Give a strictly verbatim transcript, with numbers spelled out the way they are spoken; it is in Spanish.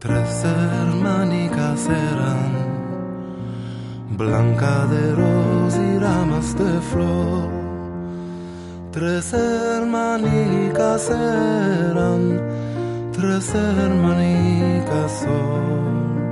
Tres hermanicas eran, blanca de rosa y ramas de flor. Tres hermanicas eran, tres hermanicas son.